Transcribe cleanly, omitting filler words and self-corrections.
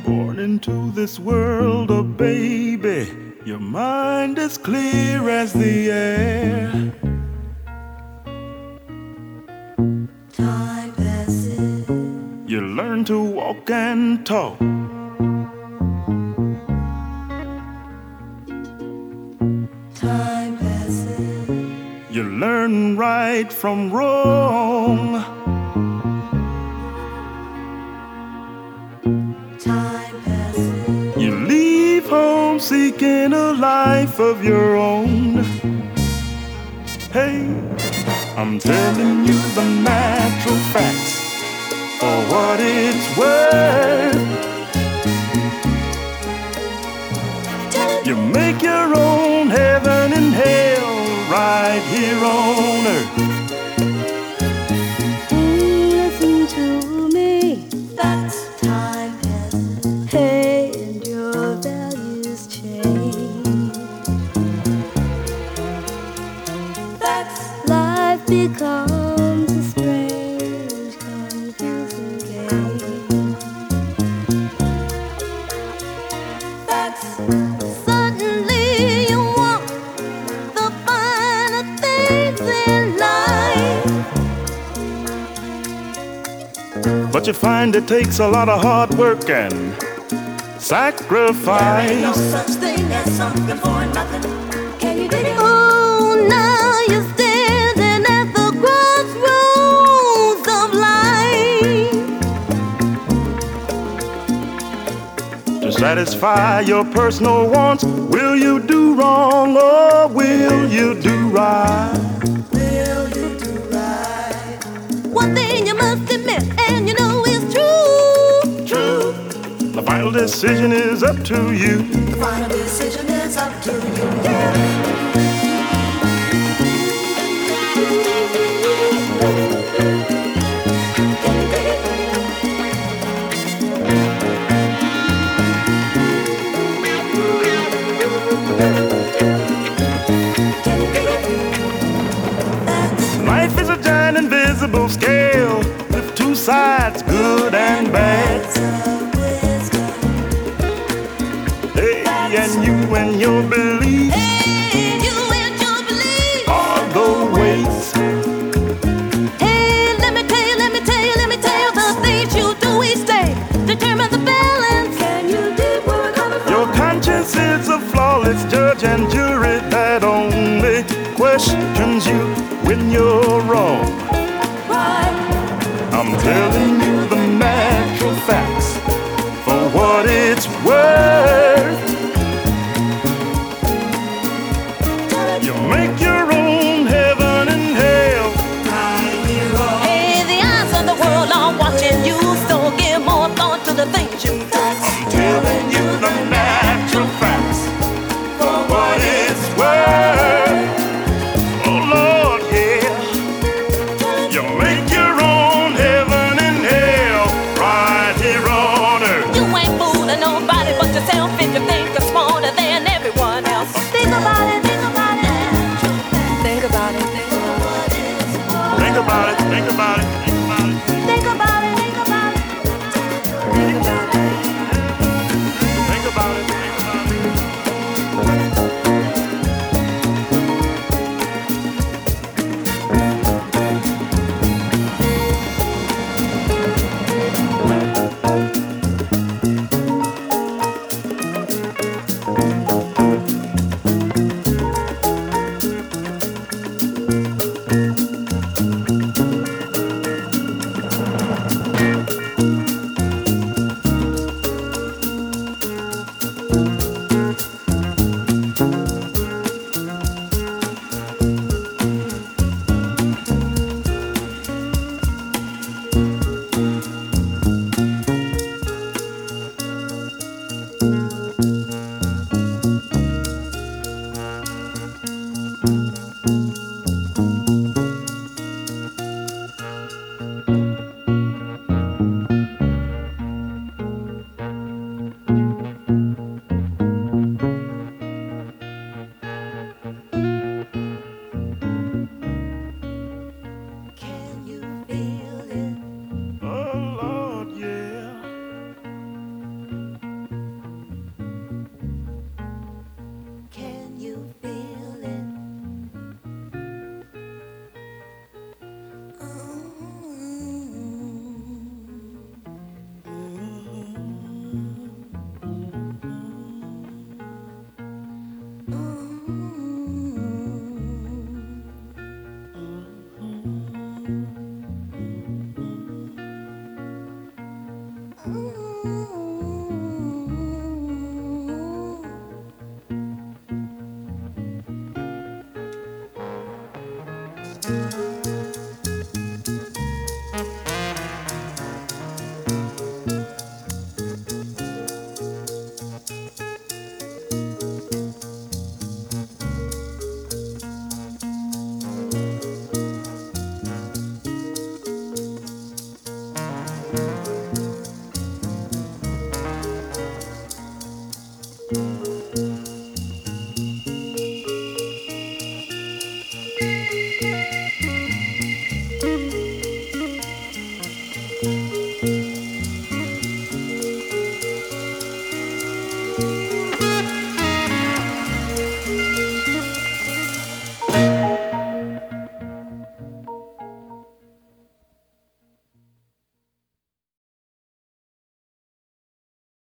Born into this world, oh baby, your mind is clear as the air. Time passes. You learn to walk and talk. Time passes. You learn right from wrong. Time passes. You leave home seeking a life of your own. Hey, I'm telling you the natural facts for what it's worth. You make your own heaven and hell right here on earth. Listen to me. That's time passes. Hey, and your values change. That's life becomes a strange, confusing game. That's suddenly you want the finer things in life. But you find it takes a lot of hard work and sacrifice. There ain't no such thing as something for nothing. Can you dig it? Oh, now you're standing at the crossroads of life. To satisfy your personal wants, will you do wrong or will you do right? Will you do right? One thing you must admit, and you know it's true. True. The final decision is up to you. The final decision is up to you. Yeah. Life is a giant invisible scale with two sides, good and bad. Hey, and you and your beliefs Hey, you and your belief. are the weights. Hey, let me tell you the things you do each day determine the balance. Can you dig where we're coming from? Your conscience is a flawless judge and jury that only questions you when you're wrong. Right. I'm telling